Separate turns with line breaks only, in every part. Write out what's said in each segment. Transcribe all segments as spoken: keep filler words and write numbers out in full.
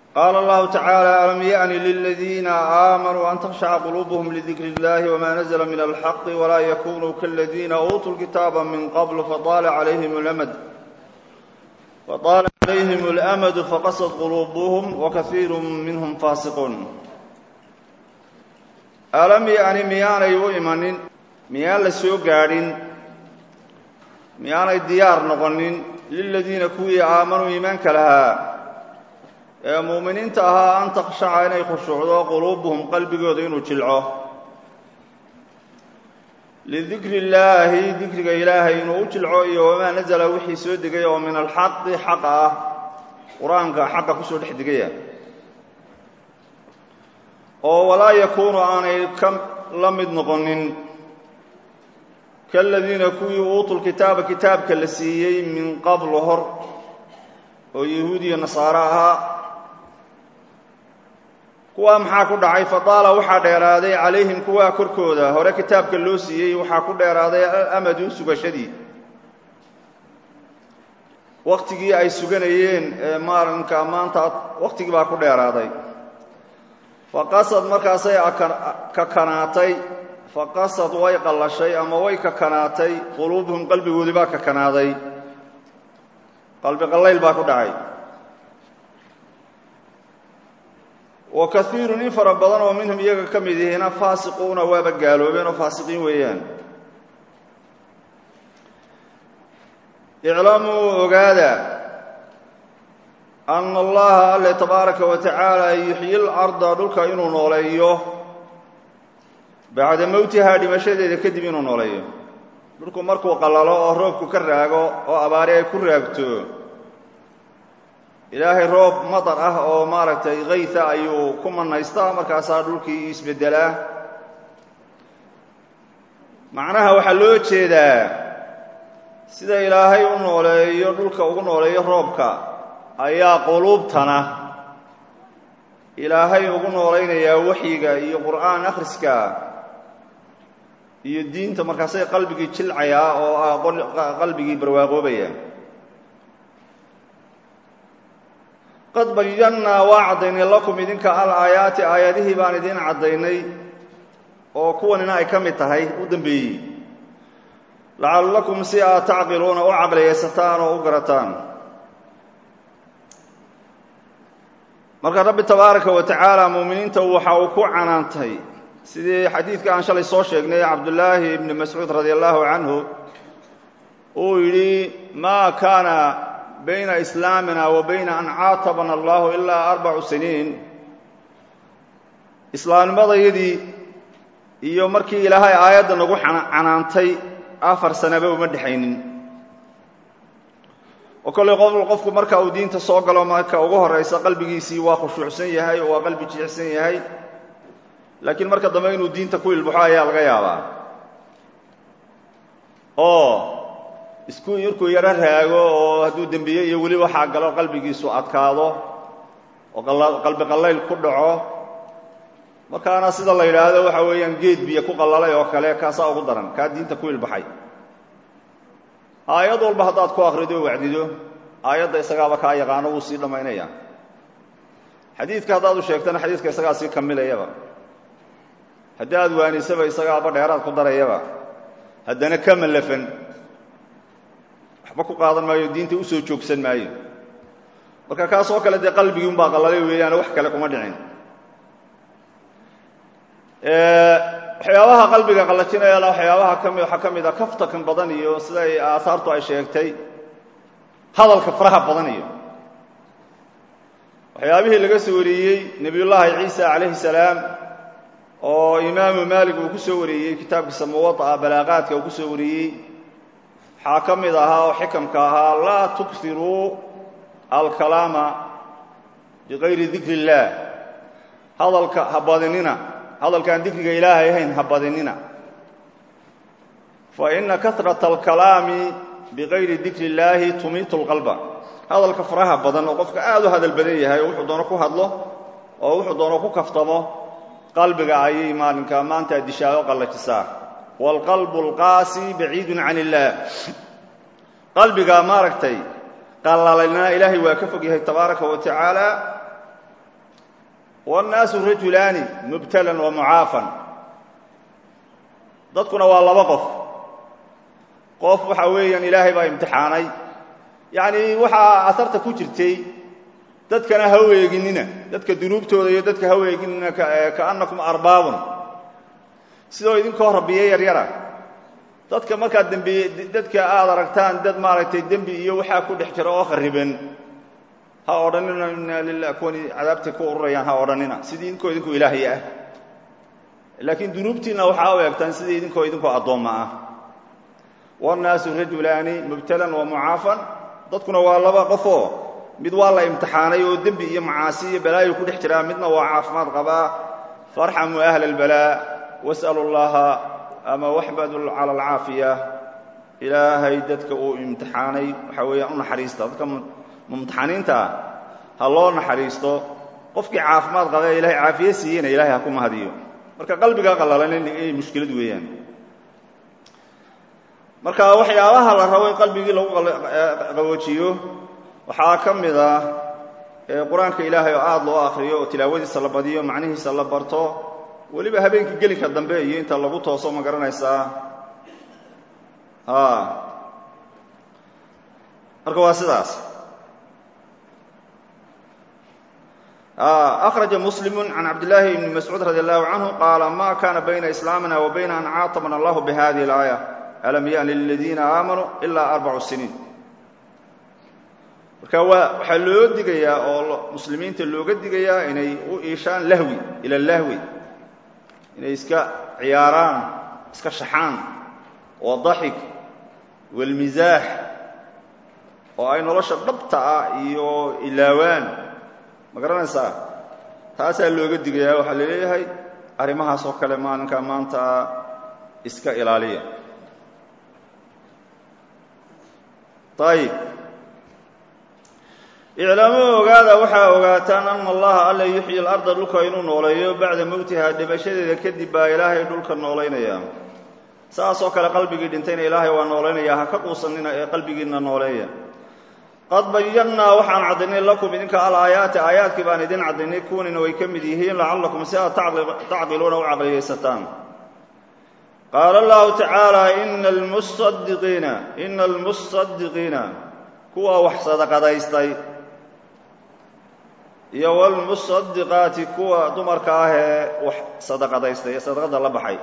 قال الله تعالى ألم يأن للذين آمنوا أن تخشع قلوبهم لذكر الله وما نزل من الحق ولا يكونوا كالذين أوتوا الكتاب من قبل فطال عليهم الأمد فطال عليهم الأمد فقست قلوبهم وكثير منهم فاسقون ألم يأن ميانا يؤمن ميان لسو قارن ميانا الديار نغنين للذين كوي آمنوا إيمانك لها ee muuminiinta ahaa an takhshaca inay khushuucdo quluubuhum qalbigooda inuu jilco lidikri illaahi dikriga ilaahay inuu u jilco iyo wamaa nasala wixii soo degay oo min alxaqi xaq ah qur-aanka xaqa kusoo dhex degaya oo walaa yakuunu aanay ka la mid noqonin kaladiina kuwii uutul kitaaba kitaabka la siiyey min qablu hor oo yahuud iyo nasaaro ahaa kuwaa maxaa ku dhacay fadaala waxaa dheeraaday calayhim kuwaa korkooda hore kitaabka loo siiyey waxaa ku dheeraaday alamadu sugashadii wakhtigii ay suganayeen ee maalinka maanta wakhtigii baa ku dheeraaday faqasad markaasay kakanaatay faqasad way qallashay ama way kakanaatay quluubuhum qalbigoodii baa kakanaaday qalbi qallayl baa ku dhacay وكثير إن فربضان ومنهم يجا كمده هنا فاسقون وابقالوبين وفاسقين ويان اعلموا وقادا أن الله اللي تبارك وتعالى يحيي الأرض دلك إنو نوليه بعد موتها لمشهد إذا كدب إنو نوليه دلك مركو قلالو أهروبكو كراغو وأباريه كراغتو ilaahay roob madar ah oo maaragtay qayta ayuu ku manaystaa markaasaa dhulkii isbedelaa macnaha waxaa loo jeedaa sida ilaahay u nooleeyo dhulka ugu nooleeyo roobka ayaa quluubtana ilaahay ugu noolaynayaa waxyiga iyo qur'aan akhriska iyo diinta markaasay qalbigii jilcayaa oo ah qalbigii barwaaqoobaya قد بينا وعدنا لكم إذنك الآيات آياته بان إذن عديني وكوننا أي كم تهي ودنبي لعلكم سيئا تعقلون وعقل يستان وقرتان مركز رب تبارك وتعالى مؤمنين توحوا عنانتي سيدي حديث كان شالي صوشيقني عبد الله بن مسعود رضي الله عنه ويلي ما كان بين إسلامنا وبين أن عاتبنا الله إلا أربع سنين إسلام ماذا يدي إيو مركي إلهي آيات نقول عنانتي آفر سنة بمدحين وكل قول القفك مركا أو دين تسوق لو مركا أوغوه الرئيس قلبي سيوا خشوع سنيهي وقلبي جيع سنيهي لكن مركا ضمين الدين تكوي البحايا الغيابة أوه isku yurku yara raago oo haduu dambiye iyo wali waxa galo qalbigiisu adkaado oo qalbi qallayl ku dhaco markaana sida la yiraahdo waxa weeyaan geed biyo ku qallalay oo kale kaasa ugu daran ka diinta ku ilbaxay aayad walba hadaad ku akhrido wacdido aayada isagaaba ka yaqaano uu si dhamaynaya xadiidka hadaad u sheegtana xadiidka isaga si kamilayaba hadaad waanisaba isagaaba dheeraad ku darayaba hadana kamalafan waxba ku qaadan maayo diinta u soo joogsan maayo marka kaas oo kale de qalbigii baa qalalay weeyaan wax kale kuma dhicin ee waxyaabaha qalbiga qalajinaya la waxyaabaha kamid waxa kamid ah kafta kan badan iyo sida ay aasaartu ay sheegtay hadalka faraha badan iyo waxyaabihii laga soo wariyay nabiyullaahi ciisa alayhi salaam oo imaam maalik uu ku soo wariyay kitaabkiisa muwatta balaaqaadka uu ku soo wariyay حاكم ذاها وحكم كاها لا تكثروا الكلام بغير ذكر الله هذا الهبادننا هذا كان ذكر إلهي هين هبادننا فإن كثرة الكلام بغير ذكر الله تميت القلب هذا الكفرها بدن وقفك آذو هذا البرية هاي وحضانكو هدله وحضانكو كفتمه قلبك عي مالك ما أنت أدشاء وقال تساه والقلب القاسي بعيد عن الله قلبك ما ركتي قال لنا إلهي وكفقه تبارك وتعالى wannaasu rajulaani mubtalan wa mucaafan dadkuna waa laba qof qof waxa weeyaan ilaahay baa imtixaanay yacni waxaa asarta ku jirtay dadkana ha weeginina dadka dunuubtooda iyo dadka ha weeginina kaannakum arbaabun sidoo idinkoo rabbiye yaryara dadka markaad dembiye dadka aad aragtaan dad maaragtay dembi iyo waxaa ku dhex jira oo khariban ha odhanina inna lillahi kuwani cadaabta ku ururayaan ha odhanina sidii idinkoo idinkoo ilaahay ah laakiin dunuubtiina waxaa u eegtaan sidii idinkoo idinkoo addoomma ah wannaasu rajulaani mubtalan wa mucaafan dadkuna waa laba qofoo mid waa la imtixaanay oo dembi iyo macaasi iyo balaayo ku dhex jiraa midna waa caafimaad qabaa farxamuu ahla albalaa was'alu llaha ama waxbadu cala alcaafiya ilaahay dadka uu imtixaanay waxaa weeyaan u naxariista dadka mumtaxaniinta ah ha loo naxariisto qofkii caafimaad qaba ee ilahay caafiye siiyeyna ilahay ha ku mahadiyo marka qalbiga qallalan inay mushkilad weeyaan marka waxyaabaha la rabo in qalbigii lagu qaboojiyo waxaa ka mid ah qur-aanka ilaahay oo aada loo akhriyo oo tilaawadiisa la badiyo macnihiisa la barto weliba habeenkii gelinka dambe iyo inta lagu tooso ma garanaysaa marka waa sidaas أخرج مسلم عن عبد الله بن مسعود رضي الله عنه قال ما كان بين إسلامنا وبين أن عاطمنا الله بهذه الآية ألم يأن للذين آمنوا إلا أربع سنين marka waxaa loo digayaa oo muslimiinta looga digayaa inay u iishaan lahwi ila lahwi inay iska ciyaaraan iska shaxaan oo daxik wal mizaax oo ay nolosha dhabta ah iyo ilaawaan ma garanaysaa taasaa looga digayaa waxaa leeyahay arrimahaas oo kale maalinka maanta iska ilaaliya ayib iclaamuu ogaada waxaa ogaataan ana allaha alla yuxyi alarda dhulka inuu nooleeyo bacda mowtihaa dhimashadeeda kadib baa ilaahay dhulka noolaynaya saasoo kale qalbigii dhintayna ilaahay waa noolaynayaa ha ka quusanina ee qalbigiinna nooleeya qad bayannaa waxaan caddaynay lakum idinka alaayaati aayaadkii baan idin caddaynay kuwanina way ka mid yihiin lacallakum si aad tacqiluuna u caqliyaysataan qaala allahu tacaala ina almusadiqiina ina almusadiqiina kuwa wax sadaqadaystay iyo walmusadiqaati kuwa dumarka ah ee wax sadaqadaystay ee sadaqada la baxay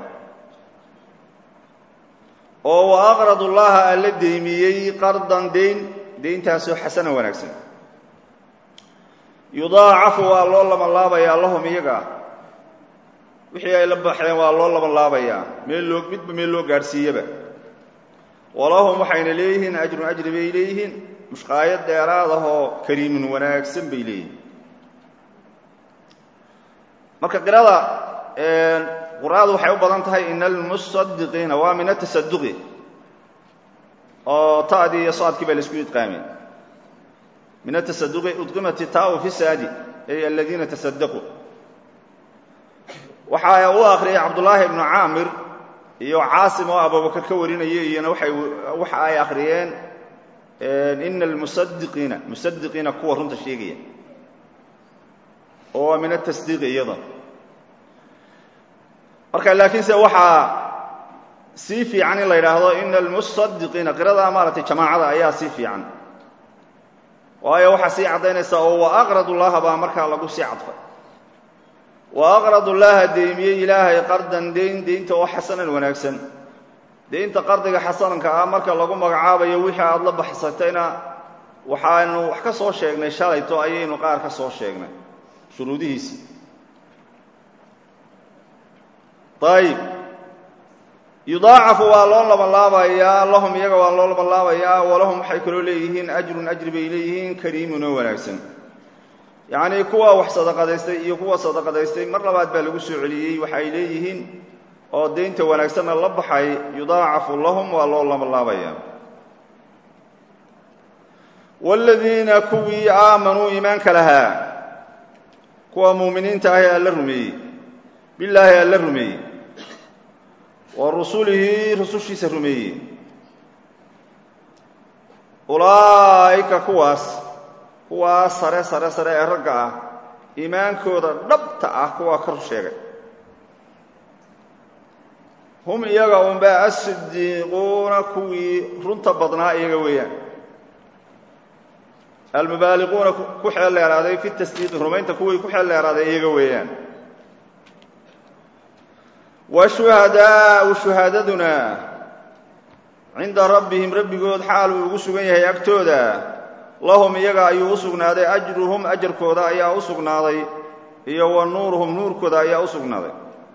oo wa aqradu llaha alla deymiyey qardan deyn deyntaasoo xasana wanaagsan yudaacafu waa loo labanlaabayaa lahum iyaga wixii ay la baxeen waa loo labanlaabayaa meel loo midba meel loo gaadhsiiyaba walahum waxayna leeyihiin ajrun ajri bay leeyihiin mushqaayad dheeraad ahoo kariimun wanaagsan bay leeyihiin marka qirada qur'aadu waxay u badan tahay ina almusadiqiina waa min atasaduqi oo ta'dii iyo saadkii baa la isku idqaamay min atasaduqi udqimat taau fi saadi ay aladiina tasadaquu waxaa u akhriyay cabdullaahi ibnu caamir iyo caasim oo abubakar ka warinaya iyana waxay waxa ay akhriyeen ina almusadiqiina musadiqiina kuwa runta sheegaya oo min atasdiiqi iyada marka laakiinse waxaa sii fiican in la yidhaahdo ina almusadiqiina qiradaa maaragtay jamaacada ayaa sii fiican waayo waxaa sii caddaynaysa oo wa aqradu llaha baa markaa lagu sii cadfay wa aqradu llaha deymiyey ilaahay qardan deyn deynta oo xasanan wanaagsan deynta qardiga xasananka ah marka lagu magacaabayo wixii aada la baxsatayna waxaanu wax ka soo sheegnay shalayto ayaynu qaar ka soo sheegnay shuruudihiisii ayib yudaacafu waa loo labanlaabayaa lahum iyaga waa loo labanlaabayaa walahum waxay kaloo leeyihiin ajrun ajri bay leeyihiin kariimun oo wanaagsan yacnii kuwa wax sadaqadaystay iyo kuwa sadaqadaystay mar labaad baa lagu soo celiyey waxay leeyihiin oo deynta wanaagsanna la baxay yudaacafu lahum waa loo labanlaabayaa waaladiina kuwii aamanuu iimaanka lahaa kuwa muuminiinta ah ee alla rumeeyey bilaahi alla rumeeyey wa rusulihi rusushiisa rumeeyey ulaa'ika kuwaas kuwaas sare sare sare ee ragga ah iimaankooda dhabta ah kuwa kor sheegay hum iyaga unbaa as-siddiiquuna kuwii runta badnaa iyaga weeyaan almubaaliquuna ku xeel dheeraaday fi tasdiiqi rumaynta kuwii ku xeel dheeraaday iyaga weeyaan washuhadaau shuhaadaduna cinda rabbihim rabbigood xaal uu ugu sugan yahay agtooda lahum iyaga ayuu u sugnaaday ajruhum ajarkooda ayaa u sugnaaday iyo wa nuuruhum nuurkooda ayaa u sugnaaday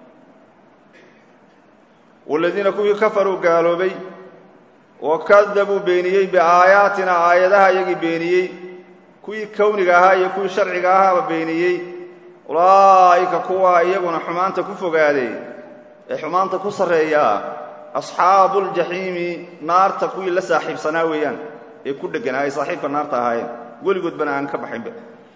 waladiina kuwii kafaruu gaaloobay wa kadabuu beeniyey biaayaatina aayadaha iyagii beeniyey kuwii kowniga ahaa iyo kuwii sharciga ahaaba beeniyey ulaa'ika kuwaa iyaguna xumaanta ku fogaaday ee xumaanta ku sarreeyaa asxaabuuljaxiimi naarta kuwii la saaxiibsanaa weeyaan ee ku dhegganaa ay saaxiibka naarta ahaayeen weligoodbana aan ka baxaynba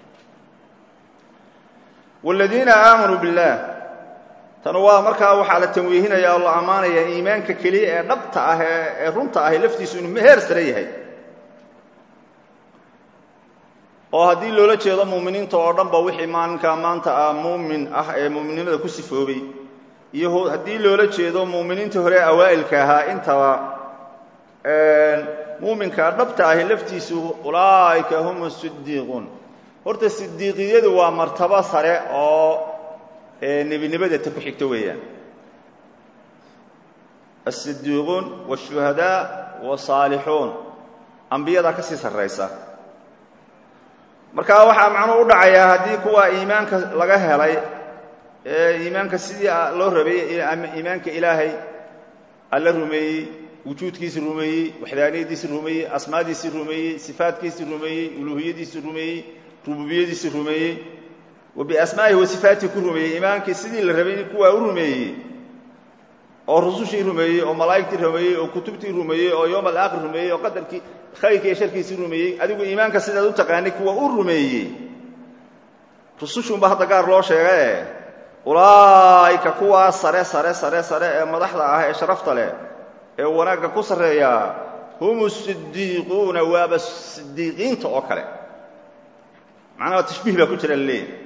waaladiina aamanuu billaah tan waa markaa waxaa la tanwiihinaya oo la ammaanaya iimaanka keliya ee dhabta ah ee runta ahi laftiisu inuu heer sare yahay oo haddii loola jeedo muuminiinta oo dhanba wixii maalinkaa maanta ah muumin ah ee muuminnimada ku sifoobay iyo haddii loola jeedo muuminiinta hore awaa'ilka ahaa intaba muuminka dhabta ahi laftiisu ulaa'ika hum asidiiquun horta sidiiqiyadu waa martabo sare oo nebinimada ta ku xigto weeyaan asidiiquun waashuhadaa wasaalixuun ambiyada ka sii sarraysa markaa waxaa macnuhu u dhacayaa haddii kuwa iimaanka laga helay ee iimaanka sidii loo rabay iimaanka ilaahay alla rumeeyey wujuudkiisii rumeeyey waxdaaniyadiisii rumeeyey asmaadiisii rumeeyey sifaadkiisii rumeeyey uluuhiyadiisii rumeeyey rububiyadiisii rumeeyey wa biasmaa'ihi wa sifaatihi ku rumeeyey iimaankii sidii la rabay kuwaa u rumeeyey oo rusushii rumeeyey oo malaa'igtii rumeeyey oo kutubtii rumeeyey oo yowm alaakhir rumeeyey oo qadarkii khayrkii iyo sharkiisii rumeeyey adigu iimaanka sidaad u taqaanay kuwa u rumeeyey rusushuunba hadda gaar loo sheegae ulaa'ika kuwaa sare sare sare sare ee madaxda ah ee sharafta leh ee wanaagga ku sarreeya hum sidiiquuna waaba sidiiqiinta oo kale macnaha tashbiih baa ku jira laleeyahy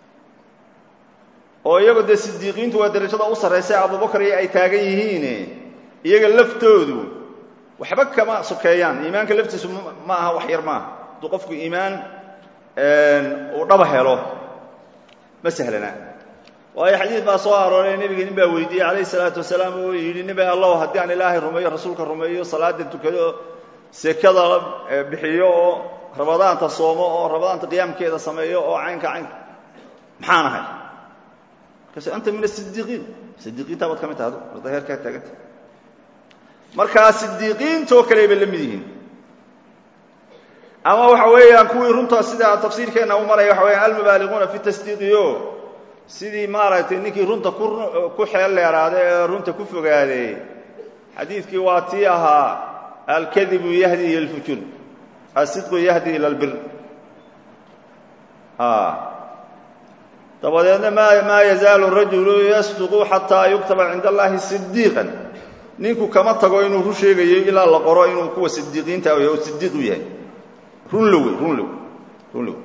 oo iyagu dee sidiiqiintu waa darajada u sarraysa abubakar iyo ay taagan yihiine iyaga laftoodu waxba kama sokeeyaan iimaanka laftiisu ma aha wax yar maaha hadduu qofku iimaan uu dhaba helo ma sahlana waayo xadiid baa soo arooray nebiga nin baa weydiiyey calayhi salaatu wasalaam oo yidhi nebi allow haddii aan ilaahay rumeeyo rasuulka rumeeyo salaada tukado sekada bixiyo oo rabadaanta soomo oo rabadaanta qiyaamkeeda sameeyo oo caynka caynka maxaan ahay markaas anta min asidiiqiin sidiiqiinta baad ka mid tahay arda heerkaa taaganta markaa sidiiqiintoo kale bay la mid yihiin ama waxa weeyaan kuwii runta sida tafsiirkeenna u maraya waxa weeyaan almubaaliquuna fi tasdiiqiyo sidii maaragtay ninkii runta ku xeel dheeraaday ee runta ku fogaaday xadiidkii waa tii ahaa alkadibu yahdi ila alfujur asidqu yahdi ila albir dabadeedna maa yazaalu rajulu yasduqu xataa yuktaba cinda allahi sidiiqan ninku kama tago inuu run sheegayo ilaa la qoro inuu kuwa sidiiqiinta oo sidiiq u yahay runlowe runlow runlow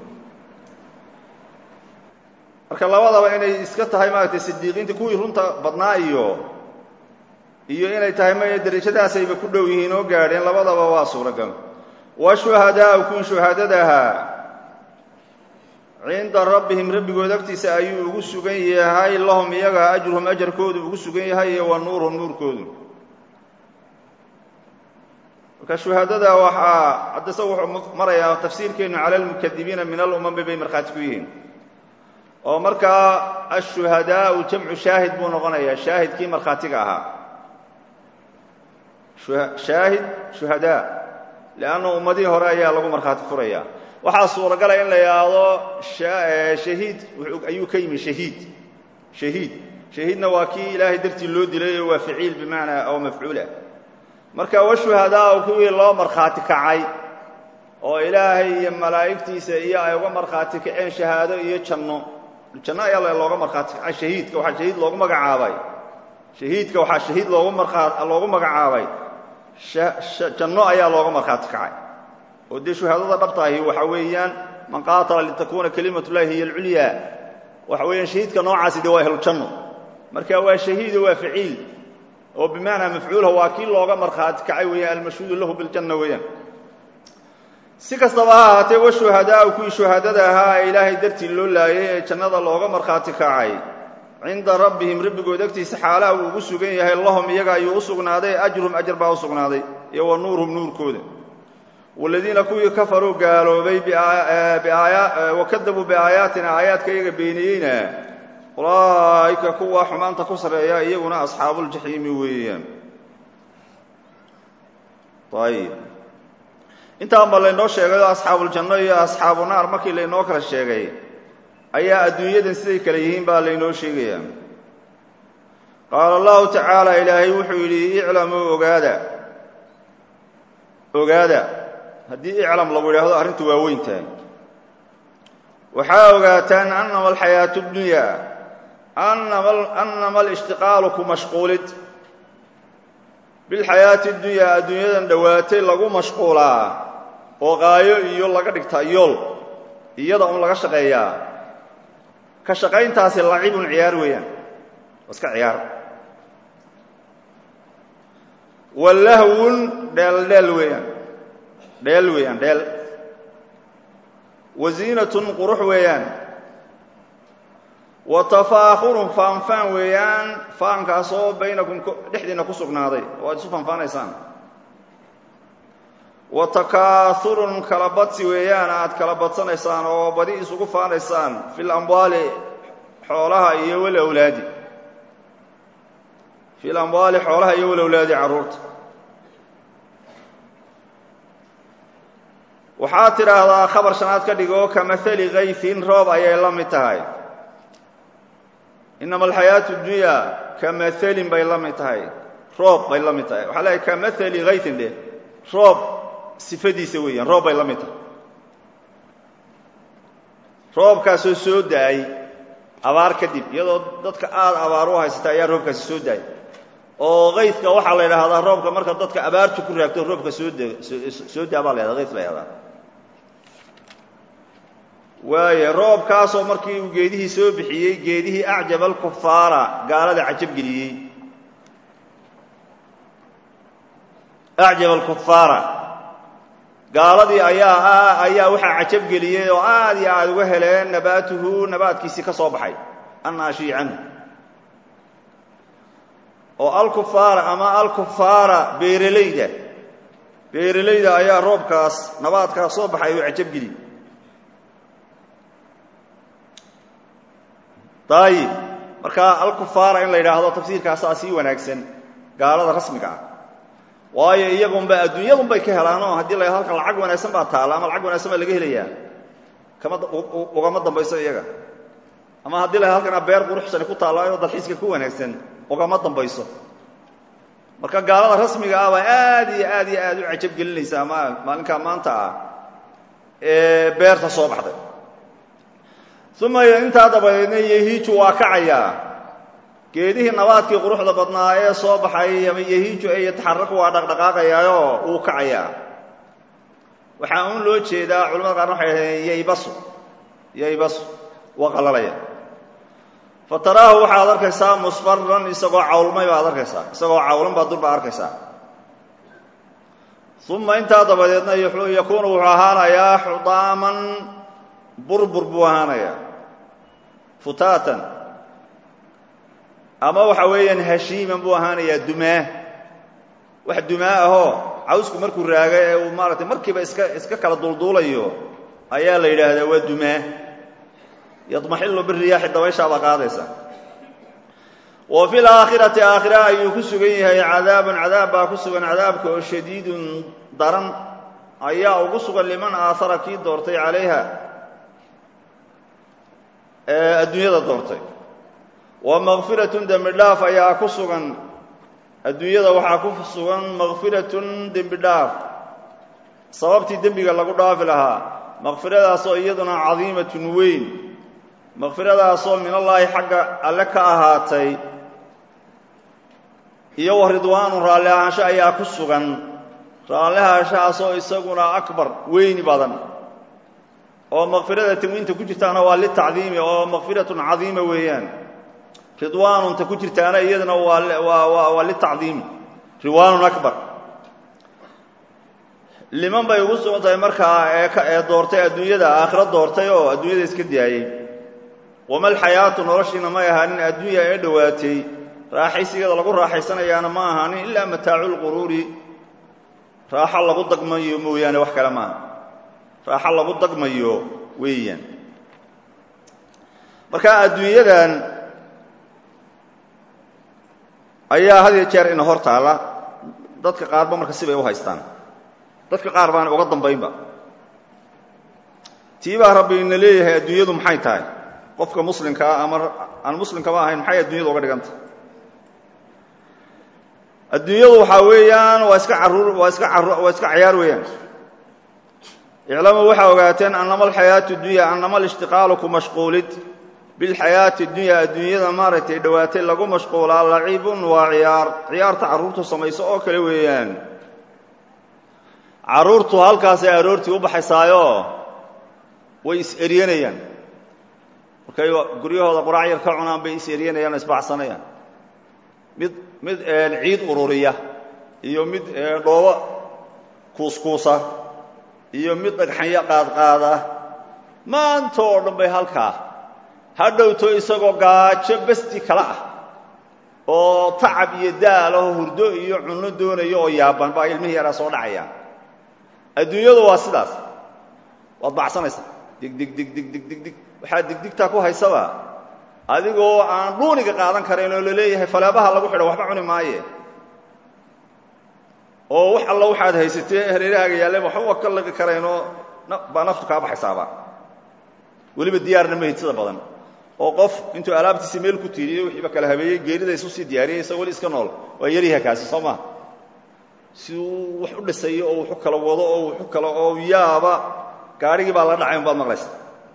marka labadaba inay iska tahay maaragtay sidiiqiinta kuwii runta badnaa iyo iyo inay tahay ma darajadaasayba ku dhow yihiin oo gaadheen labadaba waa suuragal washuhadaau kuwii shuhaadada ahaa cinda rabbihim rabbigood agtiisa ayuu ugu sugan yahay lahum iyaga ajruhum ajarkoodu ugu sugan yahay iyo wa nuuruhum nuurkoodu marka shuhaadada waxaa haddase wuxuu marayaa tafsiirkeennu cala almukadibiina min alumami bay markhaati ku yihiin oo markaa ashuhadaau jamcu shaahid buu noqonayaa shaahidkii markhaatiga ahaa shaahid shuhadaa lianna ummadihii hore ayaa lagu markhaati furayaa waxaa suuragala in la yidhaahdo shahiid ayuu ka yimi shahiid shahiid shahiidna waa kii ilaahay dartii loo dilay oo waa ficiil bimacnaa oo mafcuulah marka washuhadaau kuwii loo markhaati kacay oo ilaahay iyo malaa'igtiisa iyo ay uga markhaati kaceen shahaado iyo janno janno ayaa looga markhaati kacay shahiidka waxaa shahiid loogu magacaabay shahiidka waxaa shahiid loogu markaa loogu magacaabay janno ayaa looga markhaati kacay oo dee shuhaadada dhabtaahi waxa weeyaan man qaatala litakuuna kalimatullahi hiya alculyaa waxa weeyaan shahiidka noocaasi dee waa ahlujanno marka waa shahiido waa faciil oo bimacnaa mafcuulha waa kii looga markhaati kacay weeyaan almashhuudu lahu biljanna weeyaan si kastaba ha ahaatee washuhadaau kuwii shuhadada ahaa ee ilaahay dartii loo laayay ee jannada looga markhaati kacay cinda rabbihim rabbigood agtiisa xaalaha uu ugu sugan yahay lahum iyaga ayuu u sugnaaday ajruhum ajar baa u sugnaaday iyo wa nuuruhum nuurkooda waladiina kuwii kafaruu gaaloobay wakadabuu biaayaatina aayaadka iyaga beeniyeyna ulaa'ika kuwa xumaanta ku sarreeya iyaguna asxaabuuljaxiimi weeyaan ayib intaanba laynoo sheegay oo asxaabuuljanno iyo asxaabu naar markii laynoo kala sheegay ayaa adduunyadan siday kale yihiin baa laynoo sheegayaa qaala allahu tacaala ilaahay wuxuu yidhi iclamuu ogaada ogaada haddii iclam lagu idhaahdo arrintu waa weyn tahay waxaa ogaataan annama alxayaatu اdunyaa annama alishtiqaalu ku mashquulid bilxayaati اdunyaa adduunyadan dhowaatay lagu mashquulaa oo qaayo iyo laga dhigtaa yool iyada un laga shaqeeyaa ka shaqayntaasi lacibun ciyaar weeyaan iska ciyaar walahwun dheeldheel weeyaan dheel weeyaan dheel waziinatun qurux weeyaan wa tafaakhurun faanfaan weeyaan faankaasoo baynakum dhexdiinna ku sugnaaday oo aad isu faanfaanaysaan wa takaahurun kala badsi weeyaan aad kala badsanaysaan oo badi isugu faanaysaan fi lamwaali xoolaha iyo walawlaadi fi lamwaali xoolaha iyo walawlaadi carruurta waxaad tidhaahdaa khabar shanaad ka dhigo ka mahali kayfin roob ayay la mid tahay inama alxayaatu اdunyaa ka mahalin bay la mid tahay roob bay la mid tahay waxaa leehay ka mahali kayfin dheh roob sifadiisa weeyaan roob bay la mid tahay roobkaasoo soo da-ay abaar kadib iyadoo dadka aada abaar u haysata ayaa roobkaasi soo da-ay oo kayfka waxaa la yidhaahdaa roobka marka dadka abaartu ku raagto roobka soo d soo daa baa la yhahda kayf la yhahdaa waaye roobkaasoo markii uu geedihii soo bixiyey geedihii acjaba alkufaara gaalada cajabgeliyey acjaba alkufaara gaaladii ayaa ayaa waxaa cajabgeliyey oo aad iyo aad uga heleen nabaatuhu nabaadkiisii ka soo baxay annaashii canhu oo alkufaara ama alkufaara beeralayda beeralayda ayaa roobkaas nabaadkaas soo baxay oo cajabgeliyey ayib marka alkufaara in la yidhaahdo tafsiirkaasaa sii wanaagsan gaalada rasmiga ah waayo iyagunba adduunyadunbay ka helaanoo haddii la halkan lacag wanaagsan baa taalla ama lacag wanaagsan baa laga helayaa kama ugama dambayso iyaga ama haddii la halkana beer quruxsani ku taallaayo dalxiiska ku wanaagsan ugama dambayso marka gaalada rasmiga ah baa aad iyo aad iyo aad u cajab gelinaysaa ma maalinkaa maanta ah ee beerta soo baxday uma intaa dabadeedna yahiiju waa kacayaa geedihii nabaadkii quruxda badnaa ee soo baxay ama yahiiju ee yataxaraku waa dhaqdhaqaaqayaayoo uu kacayaa waxaa uun loo jeedaa culamada qaarna waxay dhahdeen yaybasu yaybasu waa qalalaya fa taraahu waxaad arkaysaa musfaran isagoo cawlmay baad arkaysaa isagoo cawlan baad durba arkaysaa uma intaa dabadeedna yakuunu wuxuu ahaanayaa xudaaman burbur buu ahaanayaa futaatan ama waxa weeyaan hashiiman buu ahaanayaa dumaa wax dumaa ahoo cawsku markuu raaga ee uu maaragtay markiiba iska iska kala dulduulayo ayaa la yidhaahdaa waa dumaa yadmaxillu biriyaaxi dabayshaabaa qaadaysa wa fi laakhirati aakhira ayuu ku sugan yahay cadaabun cadaab baa ku sugan cadaabka oo shadiidun daran ayaa ugu sugan liman aahara kii doortay calayha ee adduunyada doortay wa makfiratun dembi dhaaf ayaa ku sugan adduunyada waxaa ku sugan makfiratun dembi dhaaf sababtii dembiga lagu dhaafi lahaa makfiradaasoo iyaduna cadiimatun weyn makfiradaasoo min allaahi xagga alle ka ahaatay iyo wa ridwaanu raalli ahaansho ayaa ku sugan raalli ahaanshahaasoo isaguna akbar weyni badan oo maghfirada tanwiinta ku jirtaana waa litacdiimi oo maghfiratun cadiima weeyaan ridwaanunta ku jirtaana iyadana waa waa litacdiimi ridwaanun akbar liman bay ugu sugan tahay markaa ee doortay adduunyada aakhira doortay oo adduunyada iska daayay wamal xayaatu noloshiina ma ahaanin adduunya ee dhowaatay raaxaysigeeda lagu raaxaysanayaana ma ahaanin ilaa mataacul quruuri raaxa lagu dagmayo mooyaane wax kale maaha raaxa lagu dagmayo weeyaan marka adduunyadan ayaa had iyo jeer ina hor taala dadka qaarba marka sibay u haystaan dadka qaar baan uga dambaynba tiibaa rabbi ina leeyahay adduunyadu maxay tahay qofka muslimka ama aan muslimka ma ahayn maxay adduunyadu uga dhigantay adduunyadu waxa weeyaan waa iska caruur waa iska caruur waa iska ciyaar weeyaan iclamu waxa ogaateen annama alxayaatu dunya annama alishtiqaalu ku mashquulid bil xayaati dunya adduunyada maaragtay dhawaatay lagu mashquulaa lacibun waa ciyaar ciyaarta caruurtu samayso oo kale weeyaan caruurtu halkaas ay aroortii u baxaysaayo way is eriyanayaan markay guryahooda quraac yar ka cunaan bay is eriyanayaan isbaxsanayaan mid mid ciid ururiya iyo mid dhoobo kuuskuusa iyo mid dhagxanya qaadqaada maanta oo dhan bay halkaa hadhowto isagoo gaajo basti kala ah oo tacab iyo daal oo hurdo iyo cunno doonayo oo yaaban baa ilmihii yaraa soo dhacaya adduunyadu waa sidaas waad baxsanaysaa dig dig dig dig dig dig dig waxaa digdigtaa ku haysaba adigoo aan dhuuniga qaadan karayn oo la leeyahay faleebaha lagu xidho waxba cuni maaye oo wax alla waxaad haysatee hareerahaaga yaalleen waxba ka laqi karaynoo baa naftu kaa baxaysaaba weliba diyaarna ma hidsada badan oo qof intuu alaabtiisa meel ku tiiriyo wixiiba kala habeeyey geerida isu sii diyaariyey isagoo weli iska nool waa yaryaha kaasi soo maa si uu wax u dhisayo oo wuxu kala wado oo wuxu kala oo yaaba gaarigii baa la dhacay un baad maqlaysa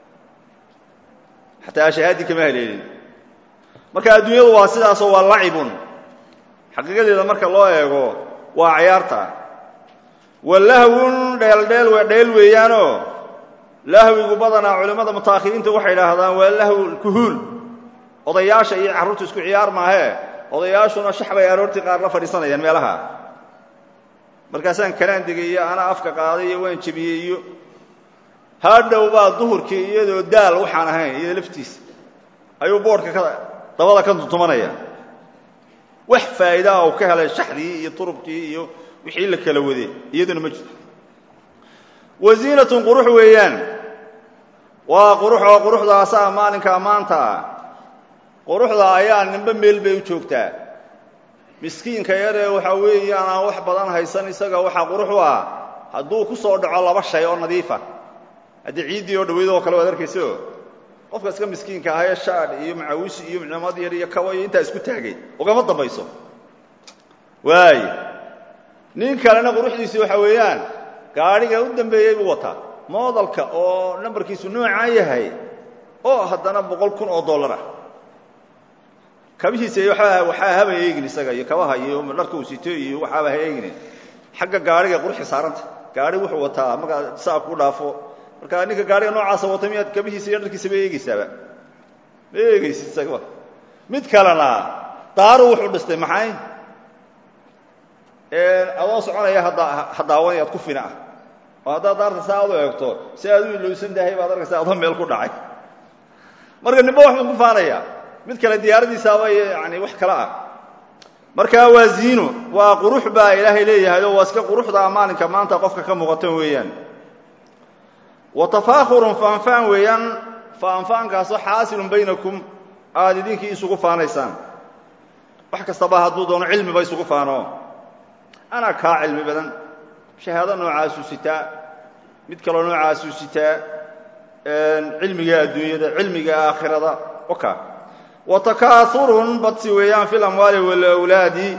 xataa shahaadii kama haleelin marka adduunyadu waa sidaasoo waa lacibun xaqiiqadeeda marka loo eego waa ciyaarta walahwun dheeldheel waa dheel weeyaanoo lahwigu badanaa culimmada mutaakhiriinta waxay idhaahdaan waa lahw kuhuul odayaasha iyo carruurta isku ciyaar maahee odayaashuna shax bay aroortii qaar la fadhiisanayaan meelaha markaasaan kanaan degay iyo anaa afka qaaday iyo waan jebiyey iyo hadhow baa duhurkii iyadoo daal waxaan ahayn iyada laftiisa ayuu boodhka ka dabada ka tuntumanaya wax faa'iidaa uu ka helay shaxdii iyo turubkii iyo wixii la kala waday iyaduna ma jirto wasiinatun qurux weeyaan waa qurux oo quruxdaasaa maalinka maanta quruxda ayaa ninba meel bay u joogtaa miskiinka yaree waxa weeyaan aan wax badan haysan isaga waxa qurux u ah hadduu ku soo dhaco laba shay oo nadiifa haddii ciiddii oo dhaweyd oo kale waad arkayso qofka iska miskiinka ahee shaadh iyo macawisi iyo micnamad yar iyo kabo iyo intaa isku taagay ugama dambayso waay nin kalena quruxdiisii waxa weeyaan gaadhiga u dambeeyey buu wataa moodalka oo nambarkiisu noocaa yahay oo haddana boqol kun oo dollar ah kabihiisa waxaa haba eegin isaga iyo kabaha iyo dharka uu sito iyo waxaaba ha eegin xagga gaadhiga quruxi saaranta gaadhi wuxuu wataa markaa saa ku dhaafo markaa ninka gaadhiga noocaasa wata miyaad kabihiisa iyo dharkiisa ba eegaysaaba ma eegaysid isagaba mid kalena daaru wuxuu dhistay maxay adoo soconaya hadaawanyaad ku fina ah oo haddaad daarta saa ad u eegto si aad u ilowsan tahay baad arkaysa adoo meel ku dhacay marka nimba wax buu ku faanaya mid kale diyaaradiisaaba yani wax kale ah markaa waa ziino waa qurux baa ilaahay leeyahay oo waa iska quruxda maalinka maanta qofka ka muuqatan weeyaan wa tafaakhurun faanfaan weeyaan faanfaankaasoo xaasilun baynakum aad idinkii isugu faanaysaan wax kastaba hadduu doono cilmiba isugu faano anaa kaa cilmi badan shahaado noocaasuu sitaa mid kaloo noocaasuu sitaa cilmiga adduunyada cilmiga aakhirada oka wa takaaurun badsi weeyaan fi lamwaali walawlaadi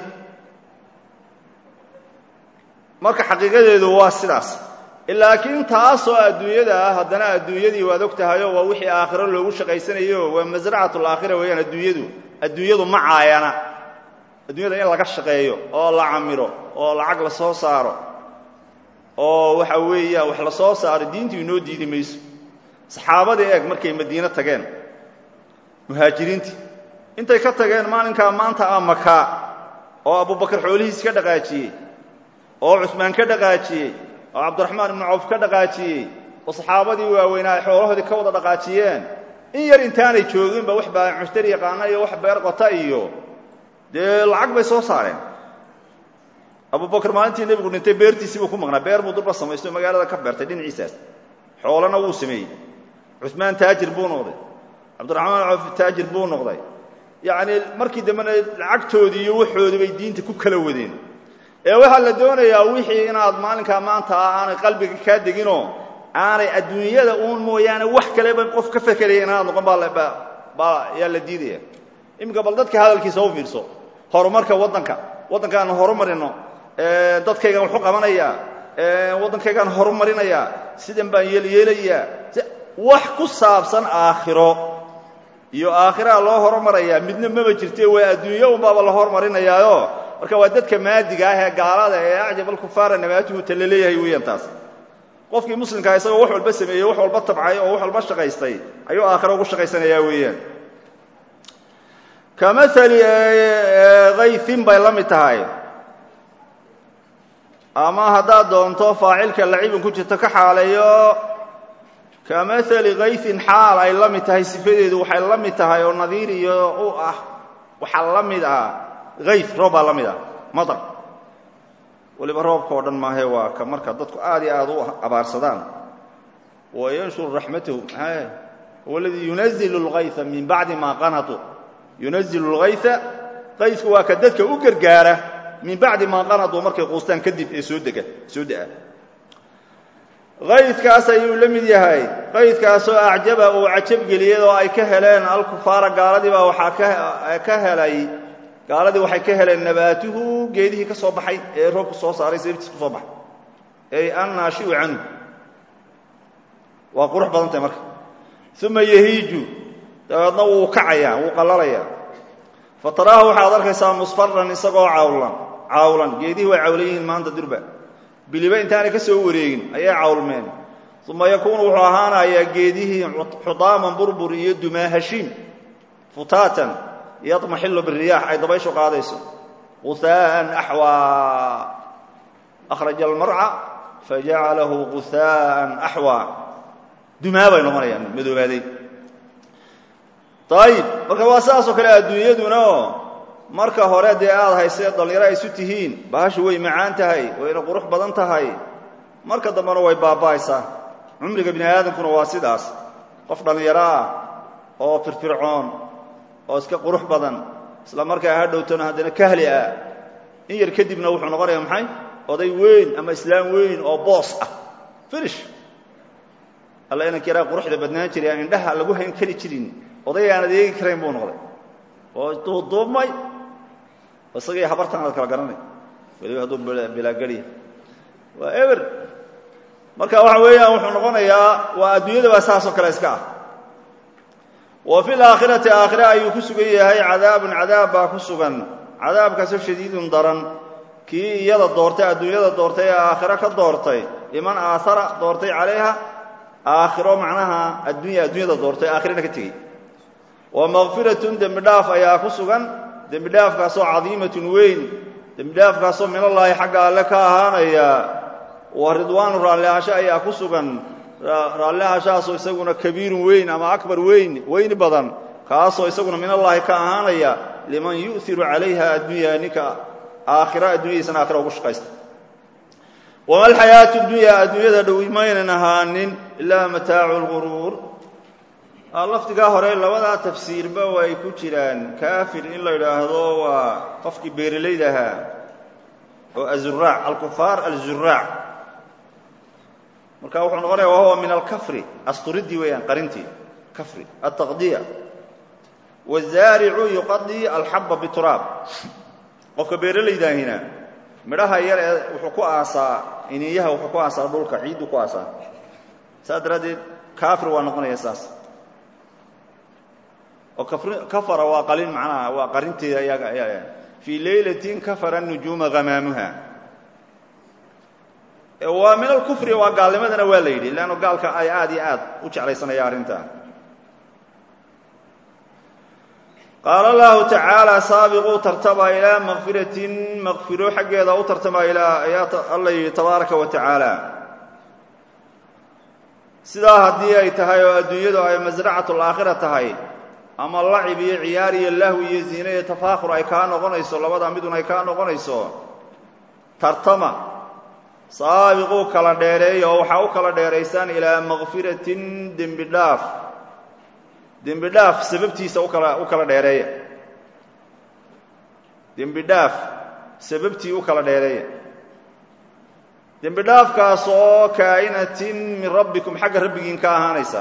marka xaqiiqadeedu waa sidaas laakiin taasoo adduunyada ah haddana adduunyadii waad og tahayo waa wixii aakhiro loogu shaqaysanayo waa masracatu laakhira weeyaan adduunyadu adduunyadu ma caayana adduunyada in laga shaqeeyo oo la camiro oo lacag la soo saaro oo waxa weeyaan wax la soo saaro diintu inoo diidi mayso saxaabadii eeg markay madiina tageen muhaajiriintii intay ka tageen maalinkaa maanta ah maka oo abubakar xoolihiis ka dhaqaajiyey oo cusmaan ka dhaqaajiyey oo cabdiraxmaan ibnu cawf ka dhaqaajiyey oo saxaabadii waaweynaa ay xoolahoodii ka wada dhaqaajiyeen in yar intaanay jooginba wax baa mushtari yaqaana iyo wax beer qota iyo dee lacag bay soo saareen abubakar maalintii nebigu dhintay beertiisii buu ku maqnaa beer buu durba samaysto magaalada ka beertay dhinaciisaas xoolana wuu sameeyey cusmaan taajir buu noqday cabdiraxmaan cawf taajir buu noqday yacni markii dambena lacagtoodii iyo waxoodii bay diinta ku kala wadeen ee waxaa la doonayaa wixii inaad maalinkaa maanta ah aanay qalbiga kaa deginoo aanay adduunyada uun mooyaane wax kaleba qof ka fekeraya inaad noqon baa yaa la diidaya iminka bal dadka hadalkiisa u fiirso horumarka waddanka waddankaan horumarino dadkaygaan waxu qabanayaa waddankaygaan horumarinayaa sidan baan yeelyeelayaa wax ku saabsan aakhiro iyo aakhiraa loo horumarayaa midna maba jirte waa adduunyo unbaaba la horumarinayaayo marka waa dadka maadiga ah ee gaalada ee acjab alkufaara nabaatuhu tala leeyahay weeyaan taas qofkii muslimkaa isagoo wax walba sameeyey wax walba tabcay oo wax walba shaqaystay ayuu aakhiro ugu shaqaysanayaa weeyaan kamahali kayfin bay la mid tahay ama haddaad doonto faacilka lacibin ku jirto ka xaaleeyo kamahali kayfin xaal ay la mid tahay sifadeedu waxay la mid tahay oo nadiir iyo u ah waxaa la mid ah kayf roob baa la mid ah madar waliba roobka oo dhan maahe waa ka marka dadku aad iyo aad u abaarsadaan wayanshuru raxmatahu huwa aladii yunazilu اlgayثa min bacdi ma qanatuu yunazilu اlgayثa qaysku waa ka dadka u gargaara min bacdi maa qanatuu markay quustaan kadib ee soo dega soo da'a qaydkaas ayuu la mid yahay qaydkaasoo acjaba uu cajabgeliyay oo ay ka heleen alkufaara gaaladii baa waxaa ka helay gaaladii waxay ka heleen nabaatuhu geedihii ka soo baxay ee roobku soo saaray sababtiis ku soo baxay ay annaashi'u canhu waa qurux badan tahay marka uma yahiiju dabeedna wuu kacayaa wuu qallalayaa fataraahu waxaad arkaysaa musfaran isagoo cawlan cawlan geedihii way cawlan yihiin maanta durba biliba intaanay ka soo wareegin ayay cawlmeen uma yakuunu wuxuu ahaanayaa geedihii xudaaman burbur iyo dumaa hashiim futaatan yadmaxilu biriyaax ay dabayshu qaadayso guhaa'an axwaa akhraja almarca fajacalahu guhaa'an axwaa dumaa bay noqonayaan madoobaaday ayib marka waa saasoo kale adduunyaduna oo marka hore dee aad haysee dhallinyaro ay isu tihiin bahashu way macaan tahay wayna qurux badan tahay marka dambena way baaba'aysaa cumriga bini aadamkuna waa sidaas qof dhallinyaro ah oo firfircoon oo iska qurux badan isla markaa ha dhowtona haddana kahli ah in yar kadibna wuxuu noqonayaa maxay oday weyn ama islaam weyn oo boos ah finish alla inanka yaraa quruxda badnaan jiray aan indhaha lagu hayn kari jirin oday aan adeegi karayn buu noqday oo duuduubmay isagii habartan aad kala garanay weliba hadduu bilaagariya waa eber marka waxa weeyaan wuxuu noqonayaa waa adduunyada baa saasoo kale iska ah wa fi laakhirati aakhire ayuu ku sugan yahay cadaabun cadaab baa ku sugan cadaabkaasoo shadiidun daran kii iyada doortay adduunyada doortay ee aakhiro ka doortay liman aahara doortay calayha aakhiro macnaha addunya adduunyada doortay aakhirana ka tegey wa makfiratun dembi dhaaf ayaa ku sugan dembi dhaafkaasoo cadiimatun weyn dembi dhaafkaasoo minallaahi xagga alle ka ahaanaya wa ridwaanu raallihaasho ayaa ku sugan raallihaashahaasoo isaguna kabiirun weyn ama akbar weyn weyni badan kaasoo isaguna minallaahi ka ahaanaya liman yu'hiru calayha addunya ninka aakhiro adduunyadiisana aakhira ugu shaqaysta wama alxayaatu dunyaa adduunyada dhow maynan ahaanin ilaa mataacu lguruur lafdigaa hore labadaa tafsiirba way ku jiraan kaafir in la yidhaahdo waa qofkii beeralayda ahaa oo azuraac alkufaar alzuraac marka wuxuu noqonaya wahuwa min alkafri asturidii weeyaan qarintii kafri altaqdiya wazaaricu yuqadii alxaba bituraab qofka beeralaydaahina midhaha yar ee wuxuu ku aasaa iniyaha wuxuu ku aasaa dhulka ciiddu ku aasaa saas daraaddeed kaafir waa noqonaya saas oo kafara waa qalin macnaha waa qarinteeda iyaga fii laylatin kafara nujuuma hamaamuha waa min alkufri waa gaalnimadana waa la yidhi leanno gaalka ay aad iyo aad u jeclaysanaya arrintaa qaala allahu tacaala saabiquu tartama ilaa makfiratin makfiro xaggeeda u tartama ilaa ayaa alla yidhi tabaaraka wa tacaala sidaa haddii ay tahay oo adduunyadu ay masracatul aakhira tahay ama lacib iyo ciyaar iyo lahwi iyo ziine iyo tafaakhur ay kaa noqonayso labada midun ay kaa noqonayso tartama saabiquu kala dheereeya oo waxaa u kala dheeraysaan ilaa makfiratin dembi dhaaf dembi dhaaf sababtiisa ukala u kala dheereeya dembi dhaaf sababtii u kala dheereeya dembi dhaafkaas oo kaa'inatin min rabbikum xagga rabbigiin ka ahaanaysa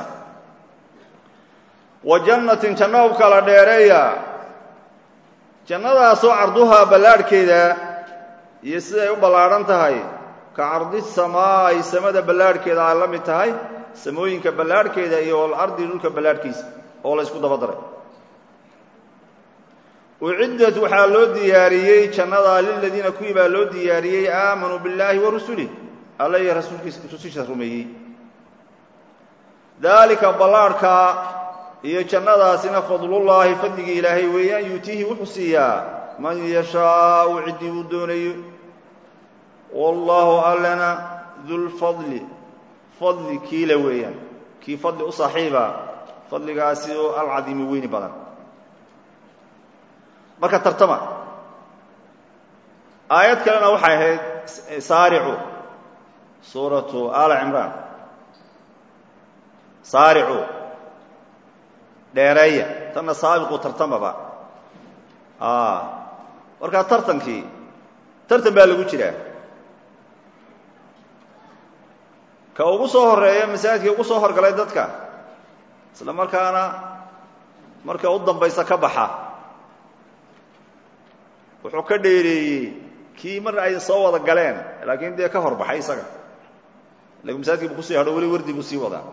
wa jannatin janno u kala dheereeya jannadaasoo carduhaa ballaadhkeeda iyo siday u ballaadhan tahay ka cardi samaa'i samada ballaadhkeeda ay la mid tahay samooyinka ballaadhkeeda iyo walardi dhulka ballaadhkiisa oo la isku daba daray uciddat waxaa loo diyaariyey jannadaa liladiina kuwii baa loo diyaariyey aamanuu billaahi wa rusulih alla iyo rasuulkiisa rusushiisa rumeeyey daalika ballaadhka iyo jannadaasina fadlullaahi fadligii ilaahay weeyaan yuutiihi wuxuu siiyaa man yashaau ciddii uu doonayo wallaahu allana dulfadli fadli kiila weeyaan kii fadli u saaxiiba fadligaasi oo alcadiimi weyni badan marka tartama aayad kalena waxay ahayd saaricu suuratu aala cimraan saaricu dheereeya tanna saabiqu tartamaba markaa tartankii tartan baa lagu jiraa ka ugu soo horeeya masaajidkii ugu soo horgalay dadka isla markaana marka u dambaysa ka baxa wuxuu ka dheereeyey kii mar ay soo wada galeen laakiin dee ka hor baxay isaga lakin masaajidkii buu kusii hadho weli wardi buu sii wadaa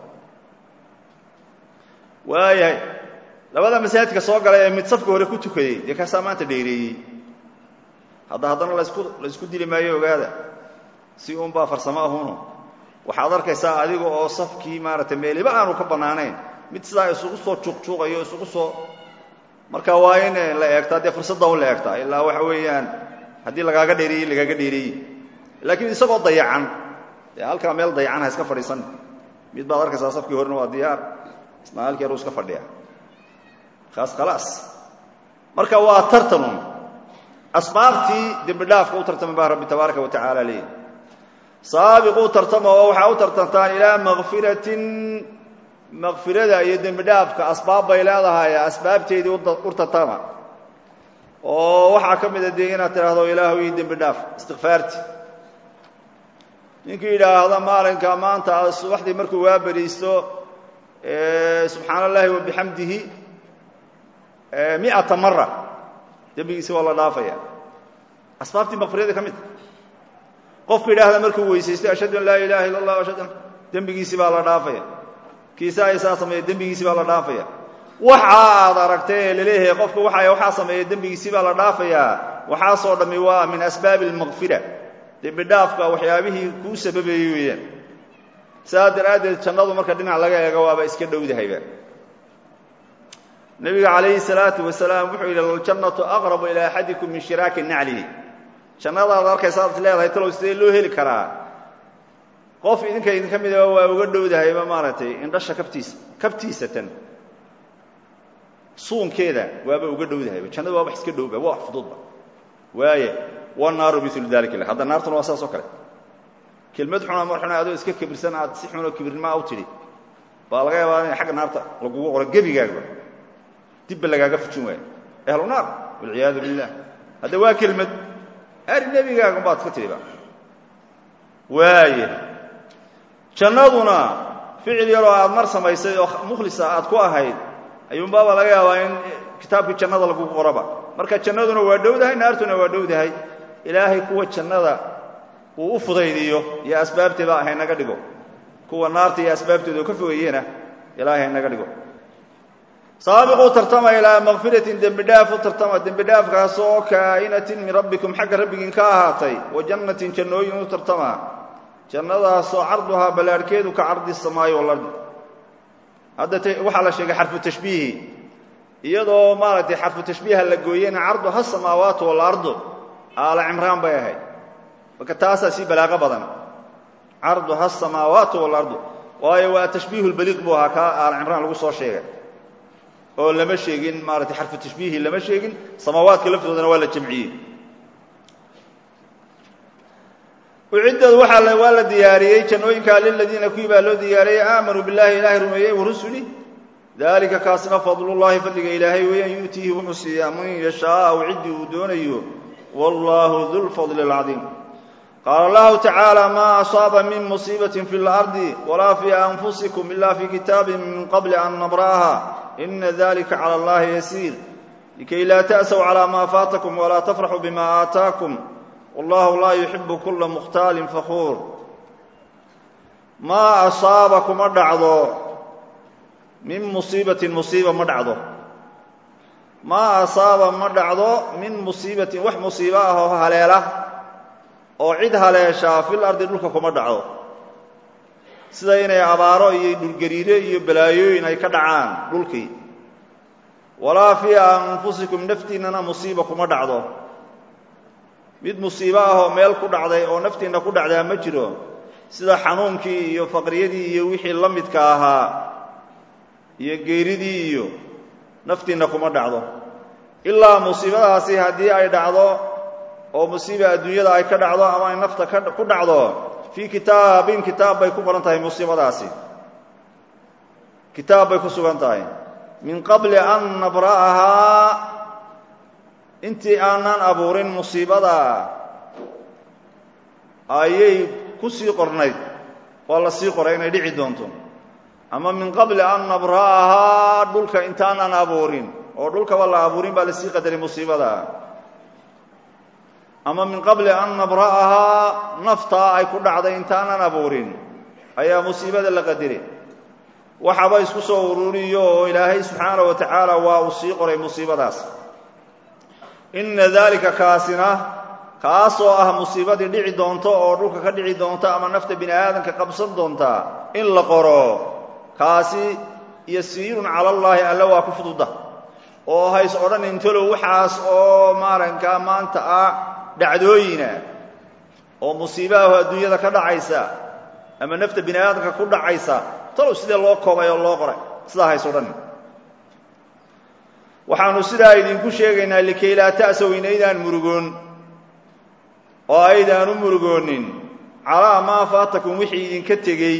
waayahay labada masaajidka soo galay ee mid safka hore ku tukayey dee kaasaa maanta dheereeyey hadda haddana lasku la isku dili maayo ogaada si uunbaa farsamo ahuno waxaad arkaysaa adiga oo safkii maaragtay meeliba aanu ka bannaanayn mid sidaa isugu soo juuqjuuqayo isugu soo marka waa in la eegtaa dee fursadda un la eegtaa ilaa waxa weeyaan haddii lagaaga dheereeyey lagaaga dheereeyey laakiin isagoo dayacan dee halkaa meel dayacan ha iska fadhiisan mid baad arkaysaa safkii horena waa diyaar isna halkii aruu iska fadhiya khaas khalaas marka waa tartanun asbaabtii dembi dhaafka u tartama baa rabbi tabaaraka wa tacaala leeyahy saabiquu tartama oo waxaa u tartantaan ilaa makfiratin makfirada iyo dembi dhaafka asbaab bay leedahay asbaabteedii u tartama oo waxaa ka mida dee inaad tidhaahdo ilaahu ii dembi dhaaf istikfaarti ninkii yidhaahda maalinka maanta subaxdii markuu waa beriisto subxaana allahi wa bixamdihi miata mara dembigiisi waa la dhaafaya asbaabtii makfirada ka mid qofku yidhaahda markuu weysaysto ashhadu an laa ilaha illa allah ashhadu dembigiisi baa la dhaafaya kiisa ay saa sameeya dembigiisi baa la dhaafaya waxa aad aragtay ee laleeyahay qofka waxa waxaa sameeya dembigiisi baa la dhaafayaa waxaasoo dhammi waa min asbaabi almakfira dembi dhaafka waxyaabihii kuu sababayey weeyaan saa daraaddeed jannadu marka dhinac laga eego waaba iska dhowdahayba nebiga calayhi salaatu wasalaam wuxuu yidhi aljannatu aqrabu ilaa axadikum min shiraaki naclihi jannadaad arkaysa ad leedahay talow sidee loo heli karaa qof idinka idinka midaba waa uga dhowdahayba maaragtay indhasha kabtiisa kabtiisa tan suunkeeda waaba uga dhowdahayba jannada waa wax iska dhowba waa wax fududba waaye wannaaru milu dalika hadda naartuna waa saas oo kale kelmad xuna mar xuna adoo iska kibirsan aad si xunoo kibirnimaa u tidhi baa laga yaabaa in xagga naarta lagugu qoro gebigaagba dibba lagaaga fujin waayo ahlu naar walciyaadu billah hadda waa kelmad ari nebigaaga baad iska tidhiba waaye jannaduna ficil yaroo aad mar samaysay oo mukhlisa aad ku ahayd ayuunbaaba laga yaabaa in kitaabkii jannada lagugu qoraba marka jannaduna waa dhowdahay naartuna waa dhowdahay ilaahay kuwa jannada uu u fudaydiyo iyo asbaabteeda ahay naga dhigo kuwa naarta iyo asbaabteeda ka fogeeyena ilaahay naga dhigo saabiquu tartama ilaa makfiratin dembi dhaaf u tartama dembi dhaafkaasoo kaa'inatin min rabbikum xagga rabbigiin ka ahaatay wa jannatin jannooyin u tartama jannadaasoo carduhaa ballaarhkeedu ka cardi samaa'i walardi hadda waxaa la sheegay xarfu tashbiihi iyadoo maaragtay xarfu tashbiiha la gooyena carduha samaawaatu walardu aala cimraan bay ahayd marka taasaa sii balaaqo badan carduha samaawaatu walardu waayo waa tashbiihu lbaliiq buu ahaa kaa aala cimraan lagu soo sheegay oo lama sheegin maaragtay xarfu tashbiihi lama sheegin samaawaadka laftoodana waa la jamciyey uciddadu waxaa waa la diyaariyey jannooyinkaa liladiina kuwii baa loo diyaariyey aamanuu billahi ilaahay rumeeyey warusuli daalika kaasna fadlullahi fadliga ilaahay weeyaan yu'tiihi wuxuu siiyaa man yashaau ciddii uu doonayo wallaahu dulfadli alcadiim qaala allahu tacaala maa asaaba min musiibatin fi lardi walaa fii anfusikum ila fii kitaabin min qabli an nabra'aha ina dalika cala allahi yasiir likay laa ta'saw calaa maa faatakum walaa tafraxuu bima aataakum wallahu laa yuxibu kula mukhtaalin fakhuur maa asaaba kuma dhacdo min musiibatin musiiba ma dhacdo maa asaaba ma dhacdo min musiibatin wax musiibo ah oo haleela oo cid haleeshaa fil ardi dhulka kuma dhacdo sida inay abaaro iyo dhulgariire iyo balaayooyin ay ka dhacaan dhulkii walaa fii anfusikum naftiinnana musiiba kuma dhacdo mid musiibo ah oo meel ku dhacday oo naftiinna ku dhacdaa ma jiro sida xanuunkii iyo faqriyadii iyo wixii la midka ahaa iyo geeridii iyo naftiinna kuma dhacdo ilaa musiibadaasi haddii ay dhacdo oo musiiba adduunyada ay ka dhacdo ama ay nafta ku dhacdo fii kitaabin kitaab bay ku qoran tahay musiibadaasi kitaab bay ku sugan tahay min qabli an nabra'ahaa intii aanan abuurin musiibada ayay ku sii qornayd waa la sii qoray inay dhici doonto ama min qabli an nabra'ahaa dhulka intaanan abuurin oo dhulkaba la abuurin baa lasii qadaray musiibada ama min qabli an nabra'ahaa naftaa ay ku dhacday intaanan abuurin ayaa musiibada la qadiray waxaba isku soo ururiyo oo ilaahay subxaanahu wa tacaala waa uu sii qoray musiibadaas ina dalika kaasina kaasoo ah musiibadii dhici doonto oo dhulka ka dhici doonta ama nafta bini aadamka qabsan doonta in la qoro kaasi yasiirun cala allaahi alla waa ku fududa oo hays odhanin talow waxaas oo maarankaa maanta ah dhacdooyina oo musiibaha adduunyada ka dhacaysa ama nafta bini aadamka ku dhacaysa talow sidee loo koobay oo loo qoray sidaa hays odhanin waxaanu sidaa idinku sheegaynaa likay laa ta'saw inaydaan murugoon oo aydaan u murugoonin calaa maa faatakum wixii idinka tegey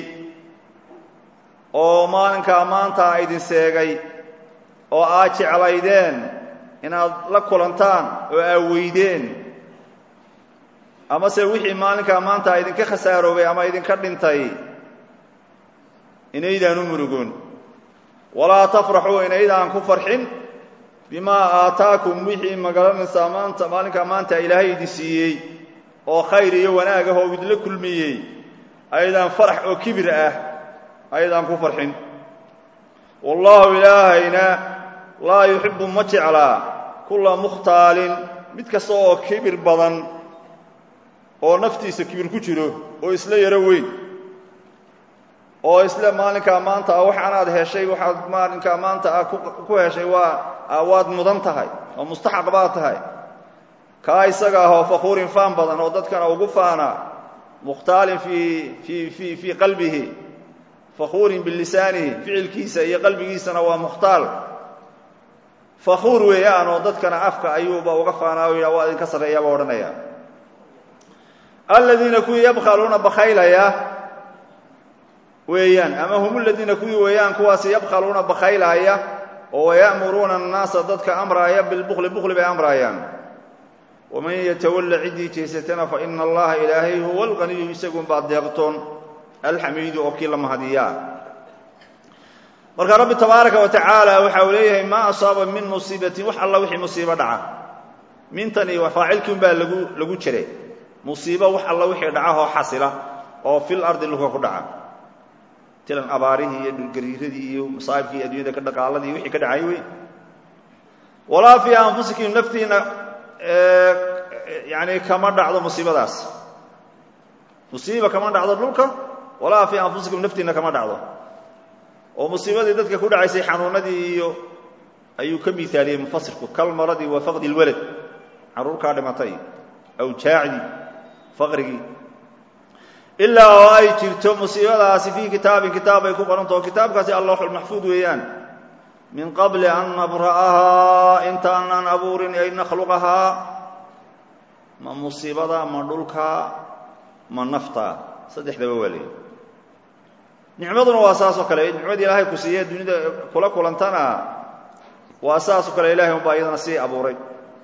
oo maalinkaa maanta idin seegay oo aad jeclaydeen inaad la kulantaan oo aad weydeen amase wixii maalinkaa maanta idinka khasaaroobay ama idinka dhintay inaydaan u murugoon walaa tafraxuu inaydaan ku farxin bimaa aataakum wixii magaranaysaa maanta maalinkaa maanta ilaahay idin siiyey oo khayr iyo wanaag ah oo idinla kulmiyey aydaan farax oo kibir ah aydaan ku farxin wallaahu ilaahayna laa yuxibbu ma jeclaa kulla mukhtaalin mid kasta oo kibir badan oo naftiisa kibir ku jiro oo isla yaro weyn oo isla maalinkaa maanta ah waxaanaad heshay waxaad maalinkaa maanta ah ku heshay waa waad mudan tahay oo mustaxaq baad tahay kaa isaga ah oo fakhuurin faan badan oo dadkana ugu faana mukhtaalin fii fii fii fii qalbihi fakhuurin bilisaanihi ficilkiisa iyo qalbigiisana waa mukhtaal fakhuur weeyaan oo dadkana afka ayuuba uga faanaa o yidhah waa idinka sarreeya baa odhanaya aladiina kuwii yabkhaluuna bakhaylaya weeyaan ama hum aladiina kuwii weeyaan kuwaasi yabkhaluuna bakhaylaya oo waya'muruuna annaasa dadka amraaya bilbukli bukli bay amraayaan waman yatawalla ciddii jeysatana fa ina allaha ilaahay huwa alqaniyu isagun baad deeqtoon alxamiidu oo kii la mahadiyaa marka rabbi tabaaraka wa tacaala waxa uu leeyahay maa asaaba min musiibatin wax alla wixii musiibo dhaca mintani faacilkiin baa lagu lagu jiray musiibo wax alla wixii dhaca oo xasila oo fil ardi luka ku dhaca tilan abaarihii iyo dhulgariiradii iyo masaa'ibkii adduunyada ka dhaqaaladii wixii ka dhacay wey walaa fii anfusikum naftiina yani kama dhacdo musiibadaas musiiba kama dhacdo dhulka walaa fi anfusikum naftiina kama dhacdo oo musiibadii dadka ku dhacaysay xanuunadii iyo ayuu ka miisaaliyay mufassirku kal maradi wa faqdi alwalad caruurka dhimatay aw jaacdi faqrigi illa wa ay jirto musiibadaasi fi kitaabin kitaab ay ku qoranto kitaabkaasi allahul mahfuz weeyaan min qabli an nabra'aha inta an aburin ay nakhluqaha ma musiibada ma dhulka ma nafta saddexdaba wali nicmaduna waa saas oo kale nicmada ilaahay ku siiyay dunida kula kulantana waa saas oo kale ilaahay baa iyadana si abuuray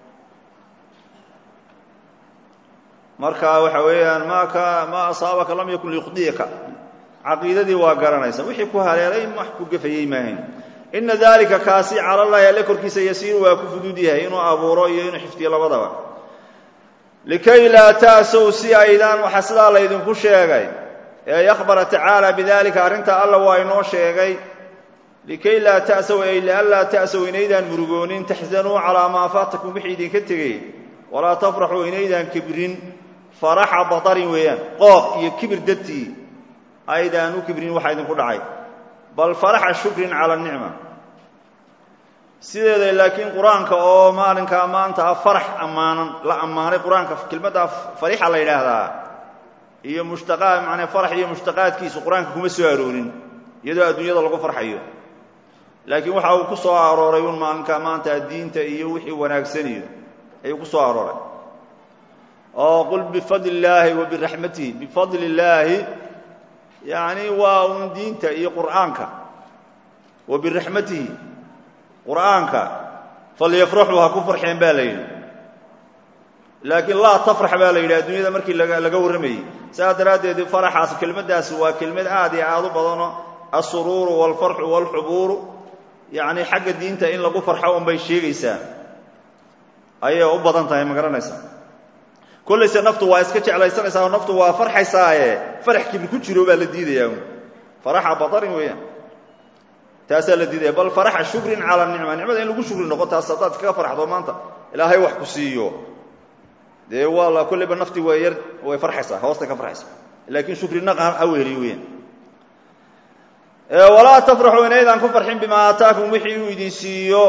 marka waxa weeyaan ma ka ma asaabaka lam yakun liqdiyaka aqeedadii waa garanaysa wixii ku haleelay wax ku gafayay maahin inna dhalika kaasi ala allah yalla korkiisa yasiir waa ku fududiyahay inuu abuuro iyo inuu xiftiyo labadaba likay la ta'asu si aydan waxa sida la idin ku sheegay ee yakhbara ta'ala bidalika arinta allah waa inoo sheegay likay la ta'asu ay la alla ta'asu inaydan murugoonin tahzanu ala ma faatakum wixii idin ka tagay wala tafrahu inaydan kibrin faraha batarin weeyaan qoof iyo kibir dadtii aydan u kibrin waxa idin ku dhacay bal faraha shukrin ala ni'ma sideeda laakiin quraanka oo maalinka maanta farax amaanan la amaanay quraanka kelmadda farixa la yiraahdaa iyo mushtaqaa macna farax iyo mushtaqaadkiisu quraanka kuma soo aroorin iyadoo adduunyada lagu farxayo laakiin waxa uu ku soo arooray un maalinka maanta diinta iyo wixii wanaagsan iyo ay ku soo arooray oo qul bi fadlillahi wa bi rahmatihi bi fadlillahi yani waa un diinta iyo quraanka wa bi rahmatihi quraanka falyafrahu ha ku farxeen baa leeyahay laakiin la tafrax baa leeyahay adduunyada markii laga laga waramay saadaradeed faraxaas kelmadaas waa kelmad aad iyo aad u badan as-surur wal farh wal hubur yani xagga diinta in lagu farxo un bay sheegaysaa ayay u badan tahay ma garanaysaa kullaysa naftu waa iska jeclaysanaysaa naftu waa farxaysaaye farax kibir ku jiro baa la diidayaa faraxa batarin weeyaan taasa la diiday bal faraxa shukrin ala ni'ma ni'mada in lagu shukri noqoto taasadaad kaga farxdo maanta ilaahay wax ku siiyo de wala kulli ba nafti way yar way farxaysaa hoosta ka farxaysaa laakiin shukrina awheeli weeyaan ee wala tafrahu inaydan ku farxin bima ataakum wixii uu idin siiyo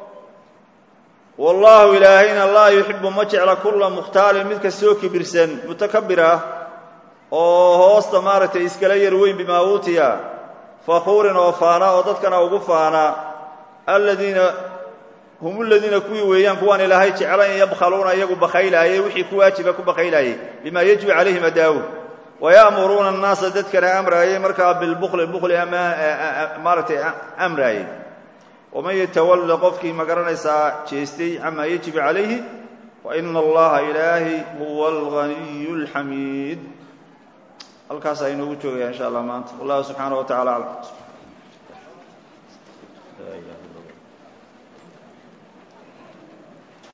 wallahu ilaahina la yuhibbu ma jecla kullu mukhtalin mid ka soo kibirsan mutakabbira oo hoosta maartay iskala yar weyn bima uutiya فخورن وفانا وددكنا ugu faana alladina hum alladina kuwi weeyaan kuwan ilaahay jeclaan yabkhaluna iyagu bakhaylaaye wixii ku waajiba ku bakhaylaaye bima yajibu alayhim adaawu wayamuruna an-nas dadkana amraaye marka bil bukhli bukhli ama martay amraaye ومن يتولى قفكي ما garanaysa jeestay ama yajibu alayhi wa inna allaha ilahi huwa al-ghaniyyul hamid halkaas aynu ugu joogay insha Allah maanta Allah subhanahu wa ta'ala